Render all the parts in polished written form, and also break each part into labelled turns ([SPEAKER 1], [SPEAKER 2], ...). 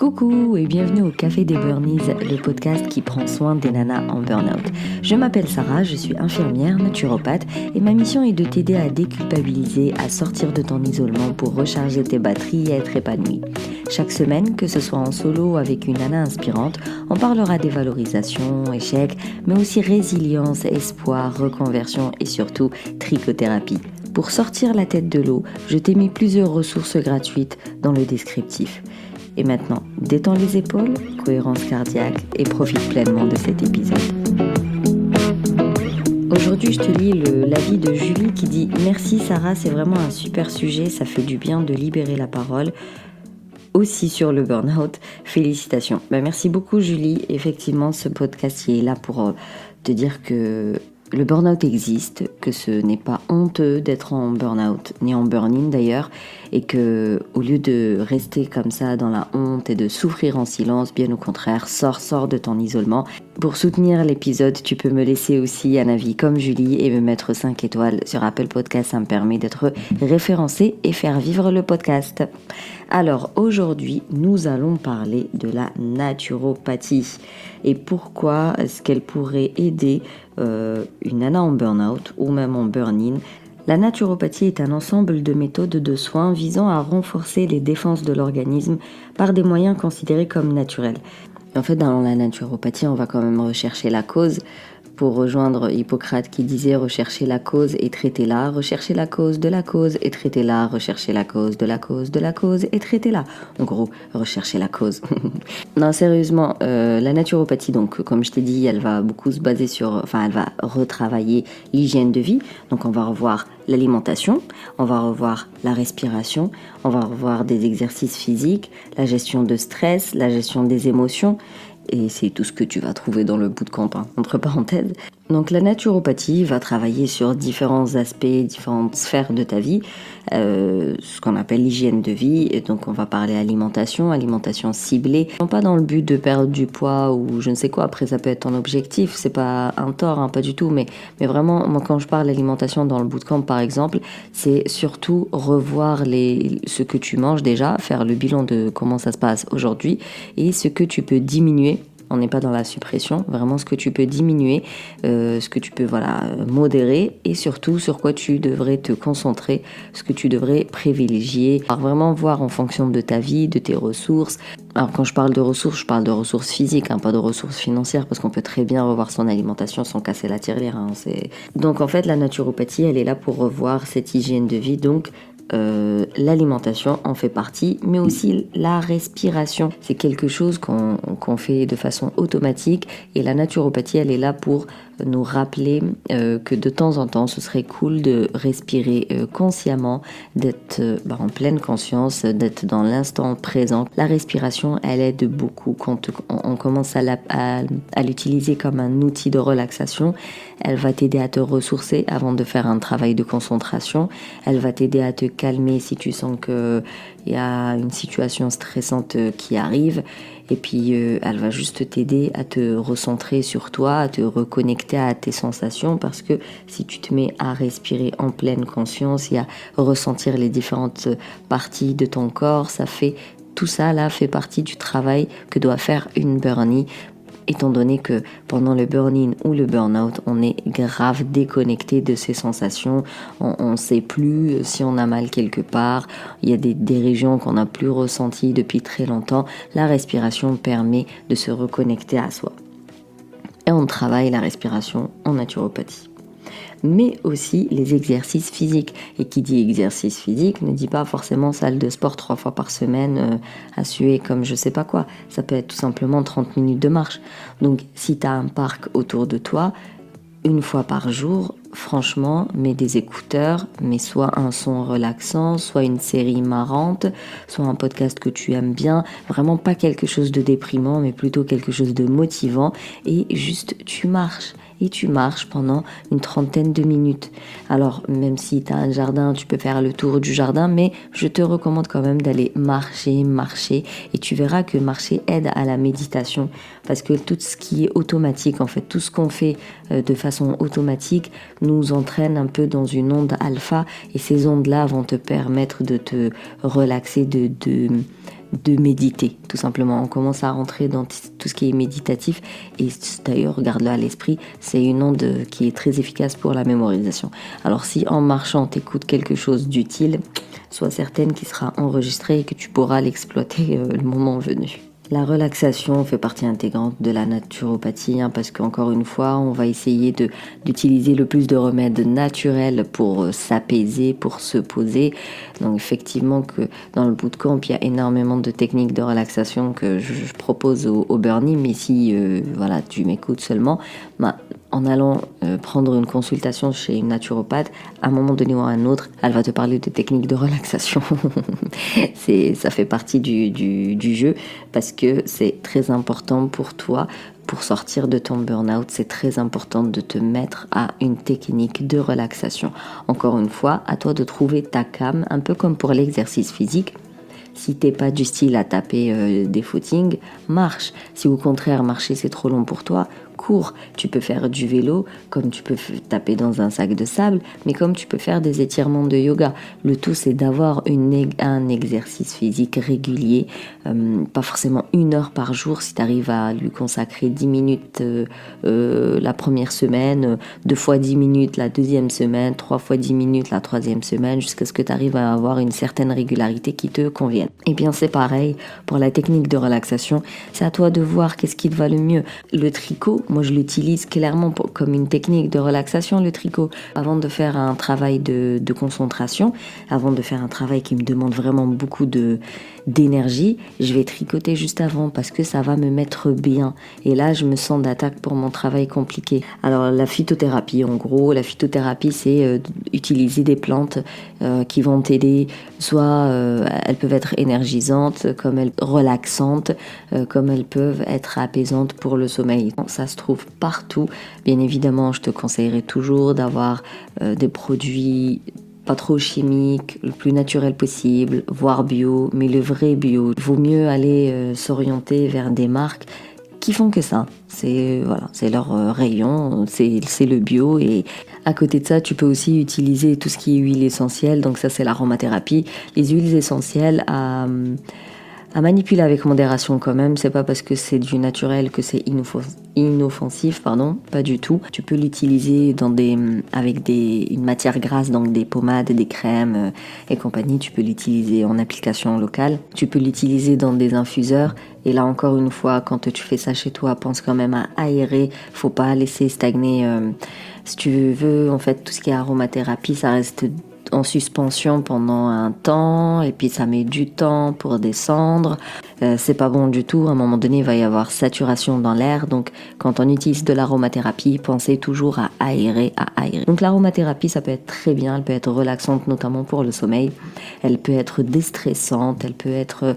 [SPEAKER 1] Coucou et bienvenue au Café des Burnies, le podcast qui prend soin des nanas en burn-out. Je m'appelle Sarah, je suis infirmière, naturopathe et ma mission est de t'aider à déculpabiliser, à sortir de ton isolement pour recharger tes batteries et être épanouie. Chaque semaine, que ce soit en solo ou avec une nana inspirante, on parlera des valorisations, échecs, mais aussi résilience, espoir, reconversion et surtout trichothérapie. Pour sortir la tête de l'eau, je t'ai mis plusieurs ressources gratuites dans le descriptif. Et maintenant, détends les épaules, cohérence cardiaque et profite pleinement de cet épisode. Aujourd'hui, je te lis l'avis de Julie qui dit « Merci Sarah, c'est vraiment un super sujet, ça fait du bien de libérer la parole. » Aussi sur le burn-out, félicitations. Merci beaucoup Julie, effectivement ce podcast est là pour te dire que le burn-out existe, que ce n'est pas honteux d'être en burn-out, ni en burn-in d'ailleurs, et que au lieu de rester comme ça dans la honte et de souffrir en silence, bien au contraire, sors de ton isolement. Pour soutenir l'épisode, tu peux me laisser aussi un avis comme Julie et me mettre 5 étoiles sur Apple Podcast, ça me permet d'être référencé et faire vivre le podcast. Alors aujourd'hui, nous allons parler de la naturopathie et pourquoi est-ce qu'elle pourrait aider une nana en burn-out ou même en burn-in. La naturopathie est un ensemble de méthodes de soins visant à renforcer les défenses de l'organisme par des moyens considérés comme naturels. En fait, dans la naturopathie, on va quand même rechercher la cause pour rejoindre Hippocrate qui disait rechercher la cause et traiter-la, rechercher la cause de la cause et traiter-la, rechercher la cause de la cause de la cause et traiter-la. En gros, rechercher la cause. Non, sérieusement, la naturopathie, donc comme je t'ai dit, elle va beaucoup se baser elle va retravailler l'hygiène de vie. Donc on va revoir l'alimentation, on va revoir la respiration, on va revoir des exercices physiques, la gestion de stress, la gestion des émotions. Et c'est tout ce que tu vas trouver dans le bootcamp, entre parenthèses. Donc la naturopathie va travailler sur différents aspects, différentes sphères de ta vie, ce qu'on appelle l'hygiène de vie. Et donc on va parler alimentation ciblée, non pas dans le but de perdre du poids ou je ne sais quoi, après ça peut être ton objectif, c'est pas un tort, pas du tout, mais vraiment, moi quand je parle d'alimentation dans le bootcamp par exemple, c'est surtout revoir ce que tu manges déjà, faire le bilan de comment ça se passe aujourd'hui et ce que tu peux diminuer. On n'est pas dans la suppression, vraiment ce que tu peux diminuer, ce que tu peux modérer et surtout sur quoi tu devrais te concentrer, ce que tu devrais privilégier. Alors vraiment voir en fonction de ta vie, de tes ressources. Alors quand je parle de ressources, je parle de ressources physiques, pas de ressources financières parce qu'on peut très bien revoir son alimentation sans casser la tirelire. Donc en fait la naturopathie elle est là pour revoir cette hygiène de vie, donc l'alimentation en fait partie, mais aussi la respiration. C'est quelque chose qu'on fait de façon automatique et la naturopathie, elle est là pour nous rappeler que de temps en temps, ce serait cool de respirer consciemment, d'être en pleine conscience, d'être dans l'instant présent. La respiration, elle aide beaucoup quand on commence à l'utiliser comme un outil de relaxation. Elle va t'aider à te ressourcer avant de faire un travail de concentration. Elle va t'aider à te calmer si tu sens qu'il y a une situation stressante qui arrive. Et puis, elle va juste t'aider à te recentrer sur toi, à te reconnecter à tes sensations. Parce que si tu te mets à respirer en pleine conscience et à ressentir les différentes parties de ton corps, tout ça là fait partie du travail que doit faire une burnie. Étant donné que pendant le burn-in ou le burn-out, on est grave déconnecté de ces sensations, on ne sait plus si on a mal quelque part, il y a des régions qu'on n'a plus ressenties depuis très longtemps. La respiration permet de se reconnecter à soi. Et on travaille la respiration en naturopathie. Mais aussi les exercices physiques. Et qui dit exercice physique ne dit pas forcément salle de sport 3 fois par semaine à suer comme je sais pas quoi. Ça peut être tout simplement 30 minutes de marche. Donc si tu as un parc autour de toi, une fois par jour, franchement, mets des écouteurs, mets soit un son relaxant, soit une série marrante, soit un podcast que tu aimes bien, vraiment pas quelque chose de déprimant, mais plutôt quelque chose de motivant, et juste tu marches. Et tu marches pendant une 30aine de minutes. Alors, même si tu as un jardin, tu peux faire le tour du jardin, mais je te recommande quand même d'aller marcher. Et tu verras que marcher aide à la méditation. Parce que tout ce qui est automatique, en fait, tout ce qu'on fait de façon automatique nous entraîne un peu dans une onde alpha. Et ces ondes-là vont te permettre de te relaxer, de méditer, tout simplement. On commence à rentrer dans tout ce qui est méditatif, et d'ailleurs, garde-le à l'esprit, c'est une onde qui est très efficace pour la mémorisation. Alors si en marchant, t'écoutes quelque chose d'utile, sois certaine qu'il sera enregistré et que tu pourras l'exploiter le moment venu. La relaxation fait partie intégrante de la naturopathie, parce qu'encore une fois, on va essayer d'utiliser le plus de remèdes naturels pour s'apaiser, pour se poser. Donc effectivement que dans le bootcamp, il y a énormément de techniques de relaxation que je propose au Burnie, mais si voilà, tu m'écoutes seulement, en allant prendre une consultation chez une naturopathe, à un moment donné ou à un autre, elle va te parler de techniques de relaxation. Ça fait partie du jeu, parce que c'est très important pour toi, pour sortir de ton burn-out. C'est très important de te mettre à une technique de relaxation. Encore une fois, à toi de trouver ta came, un peu comme pour l'exercice physique. Si t'es pas du style à taper des footings, marche. Si au contraire marcher c'est trop long pour toi, cours. Tu peux faire du vélo, comme tu peux taper dans un sac de sable, mais comme tu peux faire des étirements de yoga. Le tout c'est d'avoir un exercice physique régulier, pas forcément 1 heure par jour. Si tu arrives à lui consacrer 10 minutes la première semaine, 2 fois 10 minutes la deuxième semaine, 3 fois 10 minutes la troisième semaine, jusqu'à ce que tu arrives à avoir une certaine régularité qui te convienne. Et bien c'est pareil pour la technique de relaxation, c'est à toi de voir qu'est-ce qui te va le mieux. Le tricot, moi je l'utilise clairement comme une technique de relaxation, le tricot. Avant de faire un travail de concentration, avant de faire un travail qui me demande vraiment beaucoup d'énergie, je vais tricoter juste avant, parce que ça va me mettre bien. Et là, je me sens d'attaque pour mon travail compliqué. Alors la phytothérapie, en gros, la phytothérapie, c'est utiliser des plantes qui vont t'aider. Soit elles peuvent être énergisantes, comme elles relaxantes, comme elles peuvent être apaisantes pour le sommeil. Ça se trouve partout. Bien évidemment, je te conseillerais toujours d'avoir des produits pas trop chimiques, le plus naturel possible, voire bio, mais le vrai bio. Il vaut mieux aller s'orienter vers des marques qui font que ça. C'est leur rayon, c'est le bio. Et à côté de ça, tu peux aussi utiliser tout ce qui est huile essentielle. Donc ça, c'est l'aromathérapie. Les huiles essentielles à manipuler avec modération quand même. C'est pas parce que c'est du naturel que c'est inoffensif, pas du tout. Tu peux l'utiliser avec une matière grasse, donc des pommades, des crèmes et compagnie. Tu peux l'utiliser en application locale. Tu peux l'utiliser dans des infuseurs. Et là encore une fois, quand tu fais ça chez toi, pense quand même à aérer. Faut pas laisser stagner. Si tu veux, en fait, tout ce qui est aromathérapie, ça reste en suspension pendant un temps, et puis ça met du temps pour descendre. C'est pas bon du tout. À un moment donné, il va y avoir saturation dans l'air. Donc, quand on utilise de l'aromathérapie, pensez toujours à aérer. Donc, l'aromathérapie, ça peut être très bien. Elle peut être relaxante, notamment pour le sommeil. Elle peut être déstressante. Elle peut être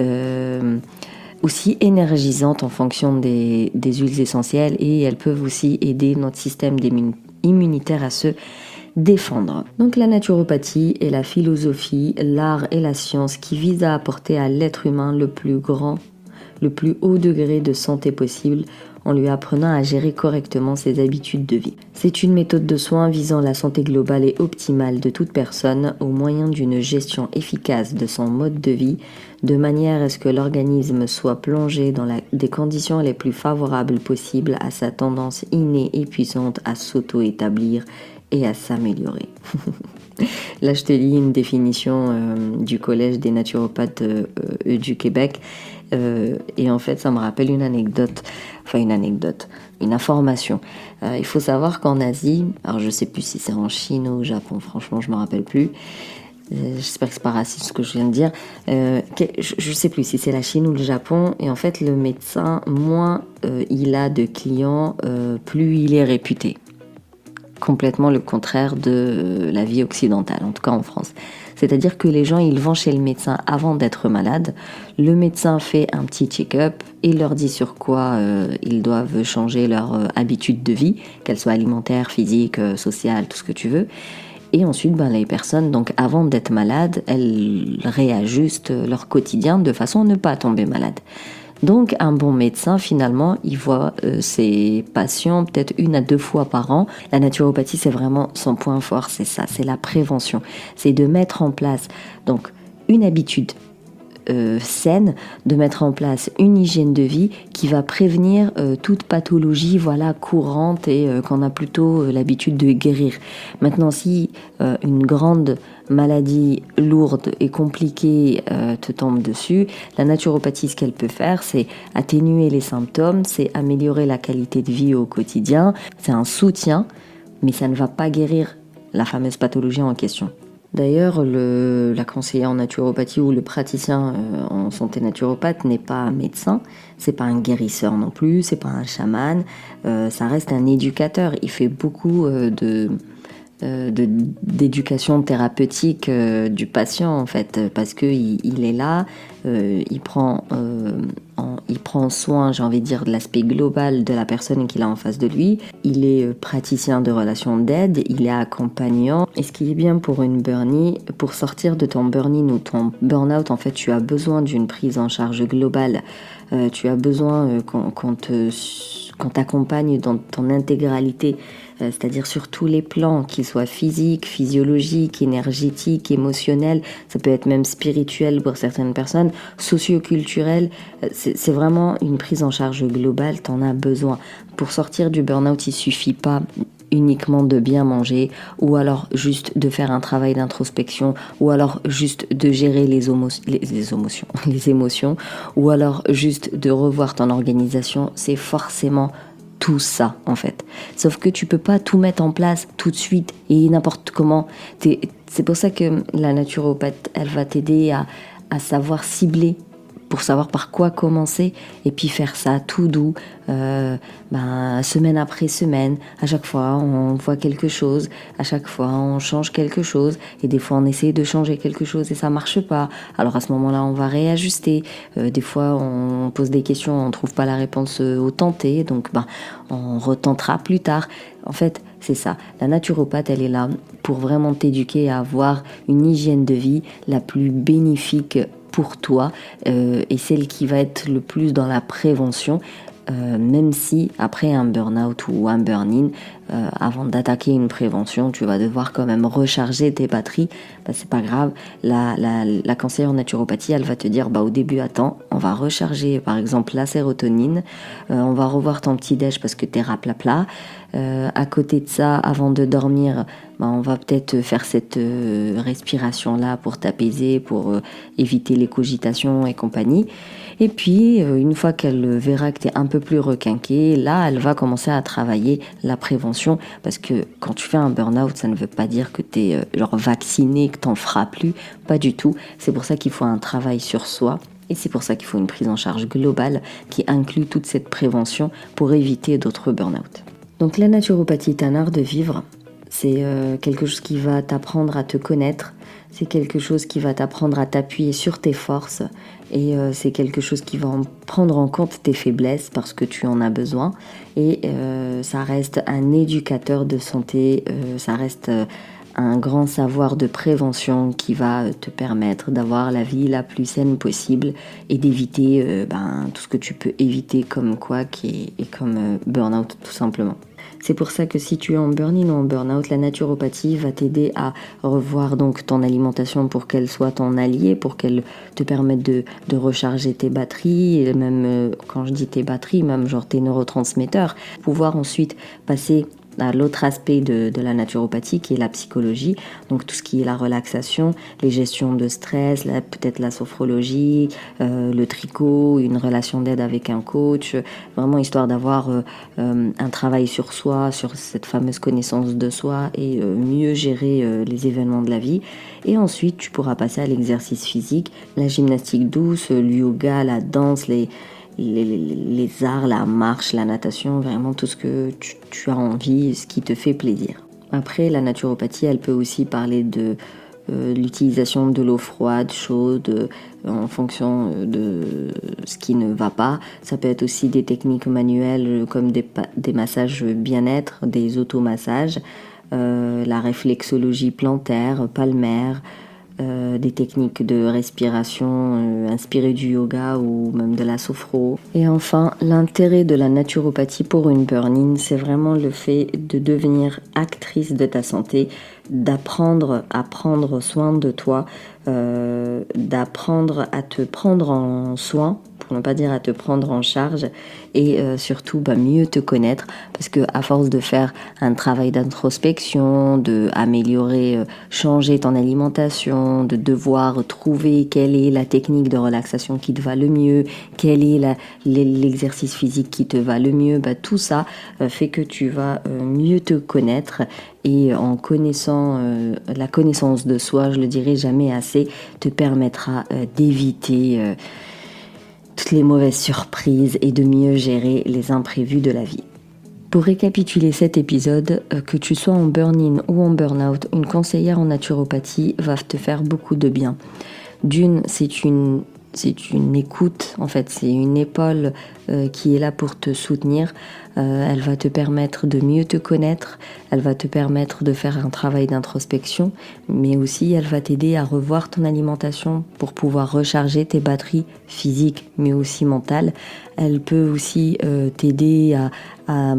[SPEAKER 1] aussi énergisante en fonction des huiles essentielles. Et elles peuvent aussi aider notre système immunitaire à se défendre. Donc la naturopathie est la philosophie, l'art et la science qui visent à apporter à l'être humain le plus haut degré de santé possible, en lui apprenant à gérer correctement ses habitudes de vie. C'est une méthode de soins visant la santé globale et optimale de toute personne au moyen d'une gestion efficace de son mode de vie, de manière à ce que l'organisme soit plongé dans des conditions les plus favorables possibles à sa tendance innée et puissante à s'auto-établir et à s'améliorer. Là, je te lis une définition du Collège des naturopathes du Québec. Et en fait, ça me rappelle une information. Il faut savoir qu'en Asie, alors je sais plus si c'est en Chine ou au Japon, franchement, je me rappelle plus. J'espère que c'est pas raciste ce que je viens de dire. Je sais plus si c'est la Chine ou le Japon. Et en fait, le médecin, moins il a de clients, plus il est réputé. Complètement le contraire de la vie occidentale, en tout cas en France. C'est-à-dire que les gens, ils vont chez le médecin avant d'être malades. Le médecin fait un petit check-up et leur dit sur quoi ils doivent changer leur habitude de vie, qu'elle soit alimentaire, physique, sociale, tout ce que tu veux. Et ensuite, les personnes, donc avant d'être malades, elles réajustent leur quotidien de façon à ne pas tomber malade. Donc un bon médecin, finalement, il voit ses patients peut-être 1 à 2 fois par an. La naturopathie, c'est vraiment son point fort, c'est ça, c'est la prévention. C'est de mettre en place donc une habitude saine, de mettre en place une hygiène de vie qui va prévenir toute pathologie courante et qu'on a plutôt l'habitude de guérir. Maintenant, si une grande maladie lourde et compliquée te tombe dessus, la naturopathie, ce qu'elle peut faire, c'est atténuer les symptômes, c'est améliorer la qualité de vie au quotidien, c'est un soutien, mais ça ne va pas guérir la fameuse pathologie en question. D'ailleurs, la conseillère en naturopathie ou le praticien en santé naturopathe n'est pas un médecin, c'est pas un guérisseur non plus, c'est pas un chaman, ça reste un éducateur. Il fait beaucoup d'éducation thérapeutique du patient en fait, parce que il est là, il prend soin, j'ai envie de dire, de l'aspect global de la personne qu'il a en face de lui. Il est praticien de relations d'aide, il est accompagnant. Et ce qui est bien pour une burnie, pour sortir de ton burn-in ou ton burn-out, en fait, tu as besoin d'une prise en charge globale. Tu as besoin qu'on t'accompagne dans ton intégralité, c'est-à-dire sur tous les plans, qu'ils soient physiques, physiologiques, énergétiques, émotionnels, ça peut être même spirituel pour certaines personnes, socio-culturel, c'est vraiment une prise en charge globale, t'en as besoin. Pour sortir du burn-out, il suffit pas uniquement de bien manger, ou alors juste de faire un travail d'introspection, ou alors juste de gérer les émotions, ou alors juste de revoir ton organisation, c'est forcément tout ça en fait. Sauf que tu peux pas tout mettre en place tout de suite et n'importe comment. C'est pour ça que la naturopathe, elle va t'aider à savoir cibler, pour savoir par quoi commencer et puis faire ça tout doux, semaine après semaine. À chaque fois on voit quelque chose, à chaque fois on change quelque chose, et des fois on essaie de changer quelque chose et ça marche pas. Alors à ce moment-là on va réajuster, des fois on pose des questions, on trouve pas la réponse au tenté, donc on retentera plus tard. En fait, c'est ça. La naturopathe, elle est là pour vraiment t'éduquer à avoir une hygiène de vie la plus bénéfique pour toi, et celle qui va être le plus dans la prévention, même si après un burn-out ou un burn-in, avant d'attaquer une prévention, tu vas devoir quand même recharger tes batteries. C'est pas grave, la conseillère en naturopathie, elle va te dire au début, attends, on va recharger par exemple la sérotonine, on va revoir ton petit déj parce que t'es raplapla. À côté de ça, avant de dormir, on va peut-être faire cette respiration-là pour t'apaiser, pour éviter les cogitations et compagnie. Et puis, une fois qu'elle verra que tu es un peu plus requinqué, là, elle va commencer à travailler la prévention. Parce que quand tu fais un burn-out, ça ne veut pas dire que tu es vacciné, que tu n'en feras plus. Pas du tout. C'est pour ça qu'il faut un travail sur soi. Et c'est pour ça qu'il faut une prise en charge globale qui inclut toute cette prévention pour éviter d'autres burn-out. Donc la naturopathie est un art de vivre. C'est quelque chose qui va t'apprendre à te connaître. C'est quelque chose qui va t'apprendre à t'appuyer sur tes forces, et c'est quelque chose qui va prendre en compte tes faiblesses parce que tu en as besoin, et ça reste un éducateur de santé, ça reste un grand savoir de prévention qui va te permettre d'avoir la vie la plus saine possible et d'éviter tout ce que tu peux éviter comme et comme burn-out tout simplement. C'est pour ça que si tu es en burn-in ou en burn-out, la naturopathie va t'aider à revoir donc ton alimentation pour qu'elle soit ton allié, pour qu'elle te permette de recharger tes batteries, et même quand je dis tes batteries, même genre tes neurotransmetteurs, pouvoir ensuite passer à l'autre aspect de la naturopathie qui est la psychologie, donc tout ce qui est la relaxation, les gestions de stress, peut-être la sophrologie, le tricot, une relation d'aide avec un coach, vraiment histoire d'avoir un travail sur soi, sur cette fameuse connaissance de soi, et mieux gérer les événements de la vie. Et ensuite tu pourras passer à l'exercice physique, la gymnastique douce, le yoga, la danse, les arts, la marche, la natation, vraiment tout ce que tu as envie, ce qui te fait plaisir. Après, la naturopathie, elle peut aussi parler de l'utilisation de l'eau froide, chaude, en fonction de ce qui ne va pas. Ça peut être aussi des techniques manuelles comme des massages bien-être, des automassages, la réflexologie plantaire, palmaire, des techniques de respiration inspirées du yoga ou même de la sophro. Et enfin, l'intérêt de la naturopathie pour une burn-in, c'est vraiment le fait de devenir actrice de ta santé, d'apprendre à prendre soin de toi, d'apprendre à te prendre en soin, pour ne pas dire à te prendre en charge, et surtout mieux te connaître, parce que à force de faire un travail d'introspection, de améliorer, changer ton alimentation, de devoir trouver quelle est la technique de relaxation qui te va le mieux, quel est l'exercice physique qui te va le mieux, tout ça fait que tu vas mieux te connaître, et en connaissant la connaissance de soi, je le dirai jamais assez, te permettra d'éviter toutes les mauvaises surprises et de mieux gérer les imprévus de la vie. Pour récapituler cet épisode, que tu sois en burn-in ou en burn-out, une conseillère en naturopathie va te faire beaucoup de bien. D'une, c'est une écoute, en fait, c'est une épaule qui est là pour te soutenir. Elle va te permettre de mieux te connaître, elle va te permettre de faire un travail d'introspection, mais aussi elle va t'aider à revoir ton alimentation pour pouvoir recharger tes batteries physiques, mais aussi mentales. Elle peut aussi t'aider à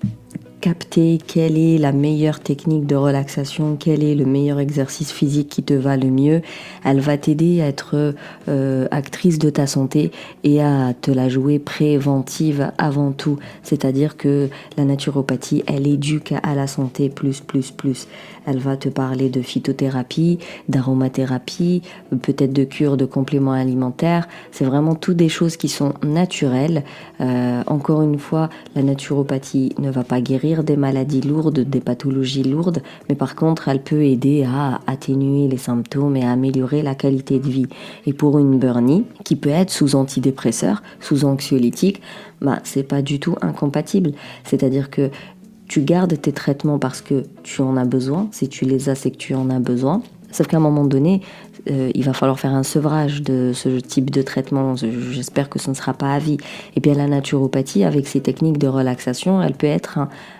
[SPEAKER 1] capter quelle est la meilleure technique de relaxation, quel est le meilleur exercice physique qui te va le mieux. Elle va t'aider à être actrice de ta santé et à te la jouer préventive avant tout. C'est-à-dire que la naturopathie, elle éduque à la santé plus. Elle va te parler de phytothérapie, d'aromathérapie, peut-être de cure de compléments alimentaires. C'est vraiment toutes des choses qui sont naturelles. Encore une fois, la naturopathie ne va pas guérir des maladies lourdes, des pathologies lourdes, mais par contre, elle peut aider à atténuer les symptômes et à améliorer la qualité de vie. Et pour une burn-in, qui peut être sous antidépresseur, sous anxiolytique, c'est pas du tout incompatible. C'est-à-dire que tu gardes tes traitements parce que tu en as besoin. Si tu les as, c'est que tu en as besoin. Sauf qu'à un moment donné, il va falloir faire un sevrage de ce type de traitement. J'espère que ce ne sera pas à vie. Et bien la naturopathie, avec ses techniques de relaxation, elle peut être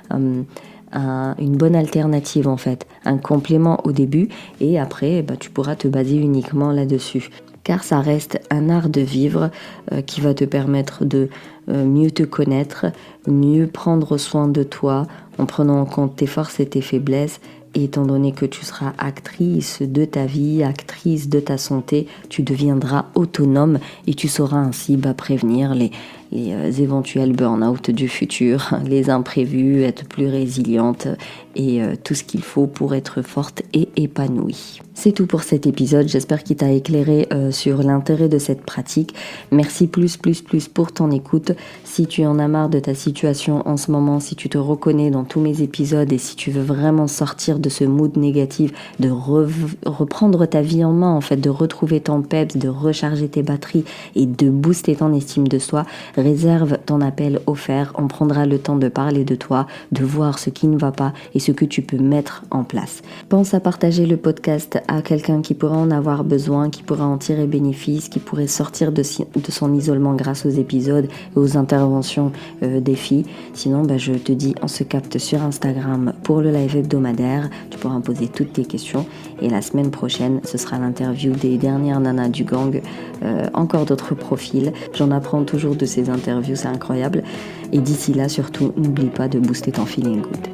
[SPEAKER 1] une bonne alternative en fait, un complément au début, et après tu pourras te baser uniquement là-dessus. Car ça reste un art de vivre qui va te permettre de mieux te connaître, mieux prendre soin de toi en prenant en compte tes forces et tes faiblesses. Et étant donné que tu seras actrice de ta vie, actrice de ta santé, tu deviendras autonome et tu sauras ainsi prévenir les éventuels burn-out du futur, les imprévus, être plus résiliente et tout ce qu'il faut pour être forte et épanouie. C'est tout pour cet épisode, j'espère qu'il t'a éclairé sur l'intérêt de cette pratique. Merci plus pour ton écoute. Si tu en as marre de ta situation en ce moment, si tu te reconnais dans tous mes épisodes et si tu veux vraiment sortir de ce mood négatif, de reprendre ta vie en main, en fait, de retrouver ton peps, de recharger tes batteries et de booster ton estime de soi, réserve ton appel offert. On prendra le temps de parler de toi, de voir ce qui ne va pas et ce que tu peux mettre en place. Pense à partager le podcast à quelqu'un qui pourrait en avoir besoin, qui pourrait en tirer bénéfice, qui pourrait sortir de son isolement grâce aux épisodes et aux interventions des filles. Sinon, je te dis, on se capte sur Instagram pour le live hebdomadaire. Tu pourras me poser toutes tes questions. Et la semaine prochaine, ce sera l'interview des dernières nanas du gang. Encore d'autres profils. J'en apprends toujours de ces interviews, c'est incroyable. Et d'ici là, surtout, n'oublie pas de booster ton feeling good.